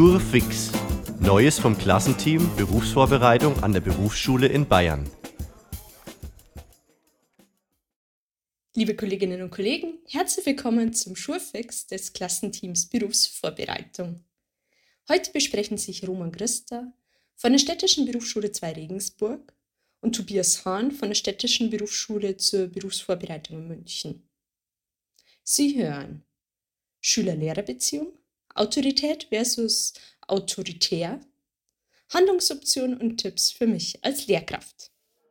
Schurfix. Neues vom Klassenteam Berufsvorbereitung an der Berufsschule in Bayern. Liebe Kolleginnen und Kollegen, herzlich willkommen zum Schurfix des Klassenteams Berufsvorbereitung. Heute besprechen sich Roman Christa von der Städtischen Berufsschule 2 Regensburg und Tobias Hahn von der Städtischen Berufsschule zur Berufsvorbereitung in München. Sie hören Schüler-Lehrer-Beziehung, Autorität versus autoritär, Handlungsoptionen und Tipps für mich als Lehrkraft.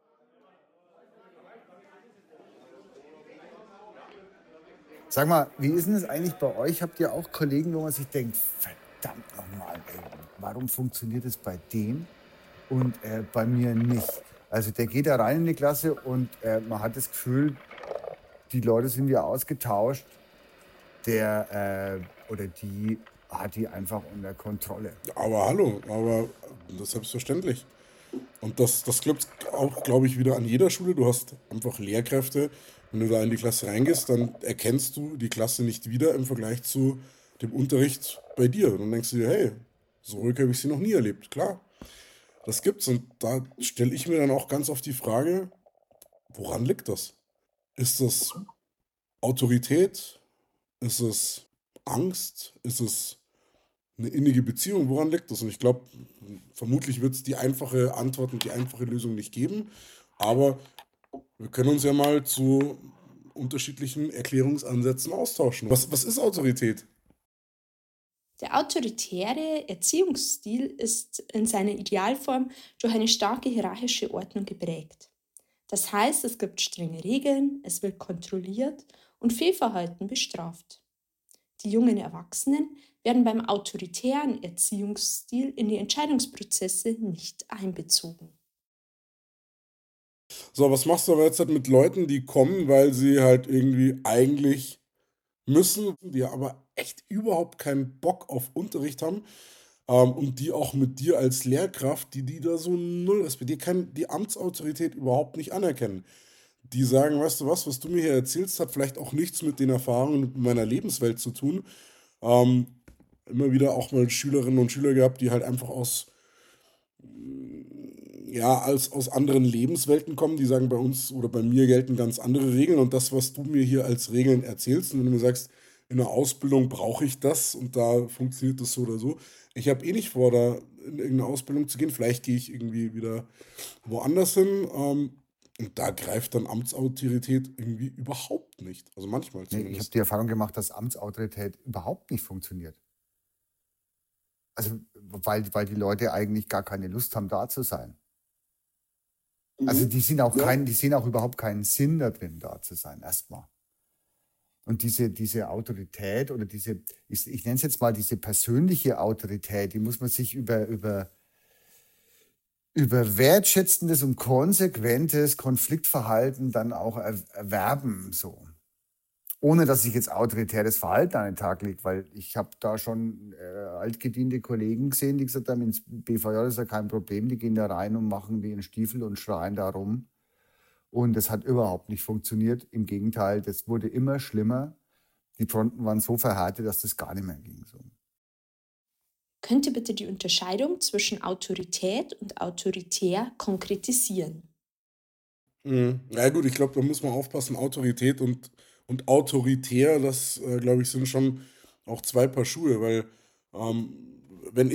Sag mal, wie ist denn das eigentlich bei euch? Habt ihr auch Kollegen, wo man sich denkt, verdammt nochmal, warum funktioniert es bei dem und bei mir nicht? Also der geht da rein in die Klasse und man hat das Gefühl, die Leute sind ja ausgetauscht, der oder die hat die einfach unter Kontrolle. Aber hallo, das ist selbstverständlich. Und das klappt auch, glaube ich, wieder an jeder Schule. Du hast einfach Lehrkräfte. Wenn du da in die Klasse reingehst, dann erkennst du die Klasse nicht wieder im Vergleich zu dem Unterricht bei dir. Und dann denkst du dir, hey, so ruhig habe ich sie noch nie erlebt. Klar, das gibt's. Und da stelle ich mir dann auch ganz oft die Frage, woran liegt das? Ist das Autorität? Ist es Angst? Ist es eine innige Beziehung? Woran liegt das? Und ich glaube, vermutlich wird es die einfache Antwort und die einfache Lösung nicht geben. Aber wir können uns ja mal zu unterschiedlichen Erklärungsansätzen austauschen. Was ist Autorität? Der autoritäre Erziehungsstil ist in seiner Idealform durch eine starke hierarchische Ordnung geprägt. Das heißt, es gibt strenge Regeln, es wird kontrolliert und Fehlverhalten bestraft. Die jungen Erwachsenen werden beim autoritären Erziehungsstil in die Entscheidungsprozesse nicht einbezogen. So, was machst du aber jetzt halt mit Leuten, die kommen, weil sie halt irgendwie eigentlich müssen, die aber echt überhaupt keinen Bock auf Unterricht haben, und die auch mit dir als Lehrkraft, die da so null respektieren, die können die Amtsautorität überhaupt nicht anerkennen. Die sagen, weißt du was du mir hier erzählst, hat vielleicht auch nichts mit den Erfahrungen mit meiner Lebenswelt zu tun. Ähm, Immer wieder auch mal Schülerinnen und Schüler gehabt, die halt einfach aus anderen Lebenswelten kommen, die sagen, bei uns oder bei mir gelten ganz andere Regeln und das, was du mir hier als Regeln erzählst, und wenn du mir sagst, in der Ausbildung brauche ich das und da funktioniert das so oder so. Ich habe eh nicht vor, da in irgendeine Ausbildung zu gehen. Vielleicht gehe ich irgendwie wieder woanders hin. Und da greift dann Amtsautorität irgendwie überhaupt nicht. Also manchmal Nee, ich habe zumindest. die Erfahrung gemacht, dass Amtsautorität überhaupt nicht funktioniert. Also weil die Leute eigentlich gar keine Lust haben, da zu sein. Also die sehen auch Ja. die sehen auch überhaupt keinen Sinn da drin, da zu sein, erstmal. Und diese Autorität oder ich nenne es jetzt mal diese persönliche Autorität, die muss man sich über wertschätzendes und konsequentes Konfliktverhalten dann auch erwerben, so. Ohne dass ich jetzt autoritäres Verhalten an den Tag lege, weil ich habe da schon altgediente Kollegen gesehen, die gesagt haben, ins BVJ ist ja kein Problem, die gehen da rein und machen wie einen Stiefel und schreien da rum. Und das hat überhaupt nicht funktioniert. Im Gegenteil, das wurde immer schlimmer. Die Fronten waren so verhärtet, dass das gar nicht mehr ging. So. Könnt ihr bitte die Unterscheidung zwischen Autorität und autoritär konkretisieren? Ja gut, ich glaube, da muss man aufpassen. Autorität und autoritär, das, glaube ich, sind schon auch zwei Paar Schuhe, weil wenn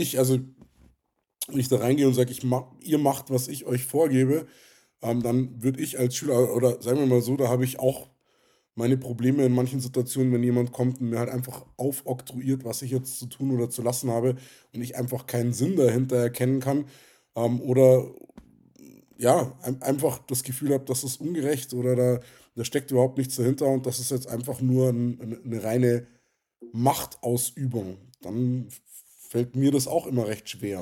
wenn ich da reingehe und sage, ihr macht, was ich euch vorgebe, dann würde ich als Schüler, oder sagen wir mal so, da habe ich auch meine Probleme in manchen Situationen, wenn jemand kommt und mir halt einfach aufoktroyiert, was ich jetzt zu tun oder zu lassen habe und ich einfach keinen Sinn dahinter erkennen kann, oder ja, einfach das Gefühl habe, das ist ungerecht oder da steckt überhaupt nichts dahinter und das ist jetzt einfach nur eine reine Machtausübung. Dann fällt mir das auch immer recht schwer.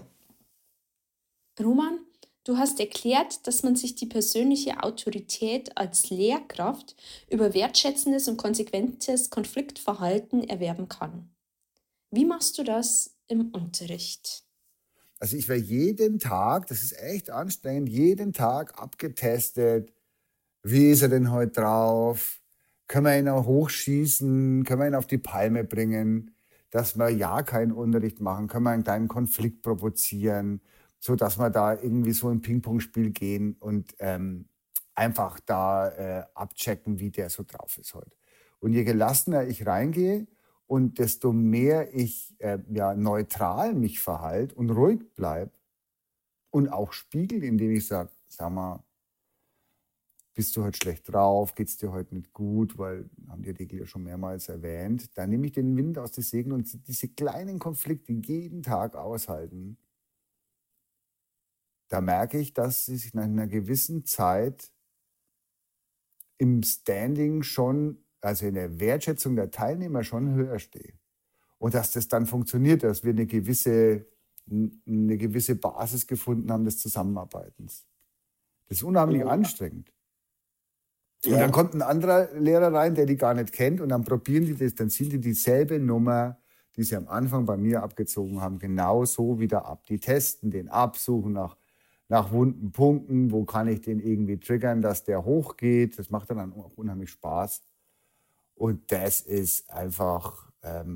Roman, du hast erklärt, dass man sich die persönliche Autorität als Lehrkraft über wertschätzendes und konsequentes Konfliktverhalten erwerben kann. Wie machst du das im Unterricht? Also ich werde jeden Tag, das ist echt anstrengend, jeden Tag abgetestet. Wie ist er denn heute drauf? Können wir ihn auch hochschießen? Können wir ihn auf die Palme bringen? dass wir ja keinen Unterricht machen, können wir einen kleinen Konflikt provozieren, so dass wir da irgendwie so ein Ping-Pong-Spiel gehen und einfach da abchecken, wie der so drauf ist heute. Und je gelassener ich reingehe und desto mehr ich neutral mich verhalte und ruhig bleibe und auch spiegel, indem ich sage, sag mal, bist du heute schlecht drauf, geht es dir heute nicht gut, weil, haben die Regel ja schon mehrmals erwähnt, dann nehme ich den Wind aus den Segeln und diese kleinen Konflikte jeden Tag aushalten. Da merke ich, dass ich nach einer gewissen Zeit im Standing schon, also in der Wertschätzung der Teilnehmer schon höher stehe. Und dass das dann funktioniert, dass wir eine gewisse Basis gefunden haben des Zusammenarbeitens. Das ist unheimlich anstrengend. Und dann kommt ein anderer Lehrer rein, der die gar nicht kennt, und dann probieren die das, dann ziehen die dieselbe Nummer, die sie am Anfang bei mir abgezogen haben, genau so wieder ab. Die testen den ab, suchen nach wunden Punkten, wo kann ich den irgendwie triggern, dass der hochgeht. Das macht dann auch unheimlich Spaß. Und das ist einfach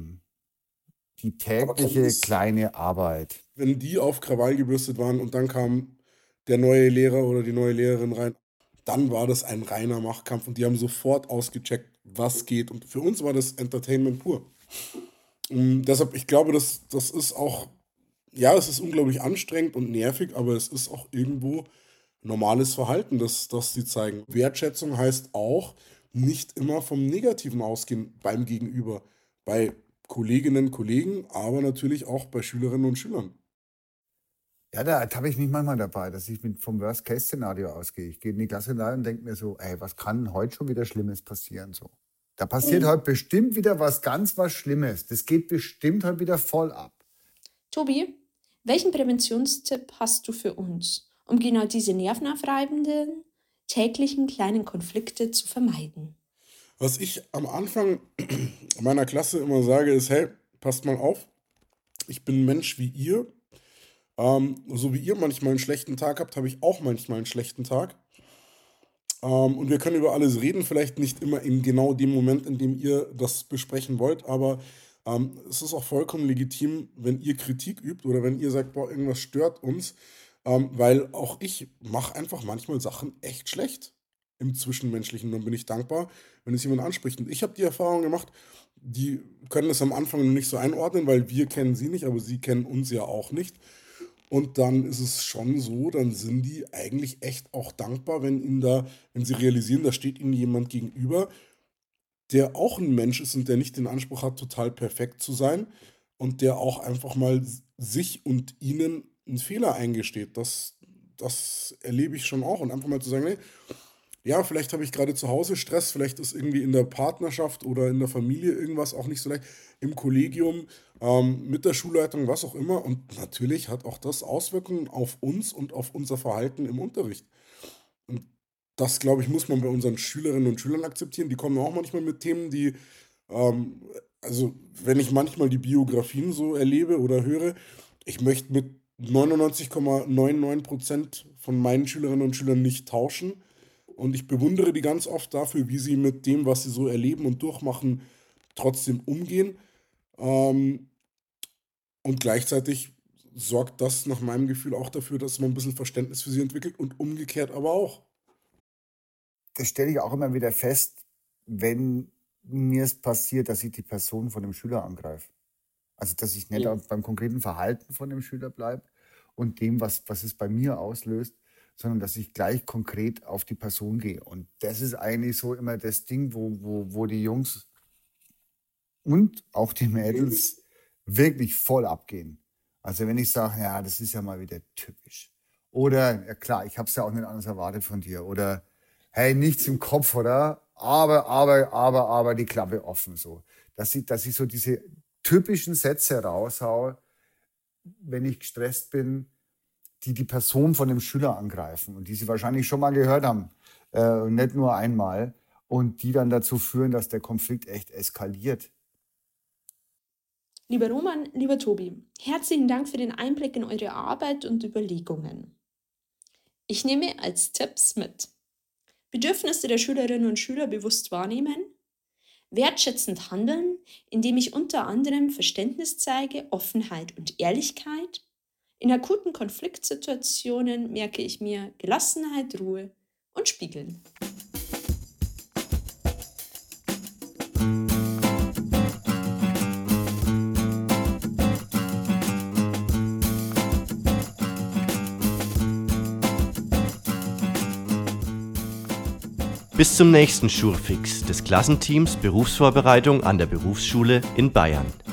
die tägliche kleine Arbeit. Wenn die auf Krawall gebürstet waren und dann kam der neue Lehrer oder die neue Lehrerin rein, dann war das ein reiner Machtkampf und die haben sofort ausgecheckt, was geht. Und für uns war das Entertainment pur. Und deshalb, ich glaube, das ist auch, ja, es ist unglaublich anstrengend und nervig, aber es ist auch irgendwo normales Verhalten, das sie zeigen. Wertschätzung heißt auch, nicht immer vom Negativen ausgehen beim Gegenüber, bei Kolleginnen, Kollegen, aber natürlich auch bei Schülerinnen und Schülern. Ja, da habe ich mich manchmal dabei, dass ich vom Worst-Case-Szenario ausgehe. Ich gehe in die Klasse rein und denke mir so, ey, was kann heute schon wieder Schlimmes passieren? So. Da passiert heute bestimmt wieder was Schlimmes. Das geht bestimmt heute wieder voll ab. Tobi, welchen Präventionstipp hast du für uns, um genau diese nervenaufreibenden, täglichen kleinen Konflikte zu vermeiden? Was ich am Anfang meiner Klasse immer sage, ist, hey, passt mal auf, ich bin ein Mensch wie ihr. So wie ihr manchmal einen schlechten Tag habt, habe ich auch manchmal einen schlechten Tag. Und wir können über alles reden, vielleicht nicht immer in genau dem Moment, in dem ihr das besprechen wollt, aber es ist auch vollkommen legitim, wenn ihr Kritik übt oder wenn ihr sagt, boah, irgendwas stört uns, weil auch ich mache einfach manchmal Sachen echt schlecht im Zwischenmenschlichen. Dann bin ich dankbar, wenn es jemand anspricht. Und ich habe die Erfahrung gemacht, die können es am Anfang noch nicht so einordnen, weil wir kennen sie nicht, aber sie kennen uns ja auch nicht. Und dann ist es schon so, dann sind die eigentlich echt auch dankbar, wenn sie realisieren, da steht ihnen jemand gegenüber, der auch ein Mensch ist und der nicht den Anspruch hat, total perfekt zu sein und der auch einfach mal sich und ihnen einen Fehler eingesteht. Das erlebe ich schon auch. Und einfach mal zu sagen, nee, ja, vielleicht habe ich gerade zu Hause Stress, vielleicht ist irgendwie in der Partnerschaft oder in der Familie irgendwas auch nicht so leicht, im Kollegium, mit der Schulleitung, was auch immer. Und natürlich hat auch das Auswirkungen auf uns und auf unser Verhalten im Unterricht. Und das, glaube ich, muss man bei unseren Schülerinnen und Schülern akzeptieren. Die kommen auch manchmal mit Themen, also wenn ich manchmal die Biografien so erlebe oder höre, ich möchte mit 99,99% von meinen Schülerinnen und Schülern nicht tauschen. Und ich bewundere die ganz oft dafür, wie sie mit dem, was sie so erleben und durchmachen, trotzdem umgehen. Und gleichzeitig sorgt das nach meinem Gefühl auch dafür, dass man ein bisschen Verständnis für sie entwickelt und umgekehrt aber auch. Das stelle ich auch immer wieder fest, wenn mir es passiert, dass ich die Person von dem Schüler angreife. Also, dass ich nicht beim konkreten Verhalten von dem Schüler bleibe und dem, was es bei mir auslöst, sondern dass ich gleich konkret auf die Person gehe. Und das ist eigentlich so immer das Ding, wo die Jungs und auch die Mädels wirklich voll abgehen. Also wenn ich sage, ja, das ist ja mal wieder typisch. Oder, ja klar, ich habe es ja auch nicht anders erwartet von dir. Oder, hey, nichts im Kopf, oder? Aber, die Klappe offen so. Dass ich so diese typischen Sätze raushaue, wenn ich gestresst bin, die Person von dem Schüler angreifen und die sie wahrscheinlich schon mal gehört haben, nicht nur einmal, und die dann dazu führen, dass der Konflikt echt eskaliert. Lieber Roman, lieber Tobi, herzlichen Dank für den Einblick in eure Arbeit und Überlegungen. Ich nehme als Tipps mit: Bedürfnisse der Schülerinnen und Schüler bewusst wahrnehmen, wertschätzend handeln indem ich unter anderem Verständnis zeige, Offenheit und Ehrlichkeit. In akuten Konfliktsituationen merke ich mir Gelassenheit, Ruhe und Spiegeln. Bis zum nächsten Schurfix des Klassenteams Berufsvorbereitung an der Berufsschule in Bayern.